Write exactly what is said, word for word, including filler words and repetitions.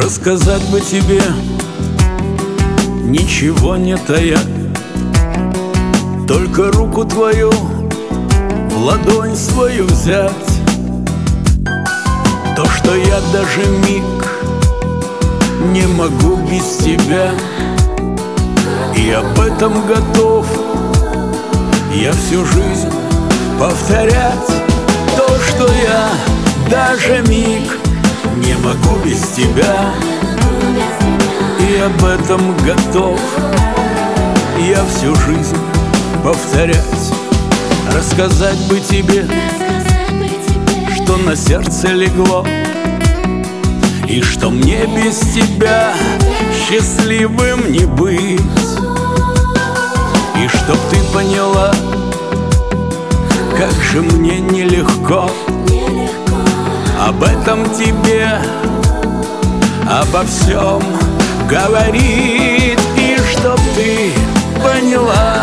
Рассказать бы тебе, ничего не тая, только руку твою в ладонь свою взять. То, что я даже миг не могу без тебя, и об этом готов я всю жизнь повторять. То, что я даже миг не могу без тебя, и об этом готов я всю жизнь повторять. Рассказать бы тебе, что на сердце легло, и что мне без тебя счастливым не быть. И чтоб ты поняла, как же мне нелегко об этом тебе, обо всем говорить. И чтоб ты поняла,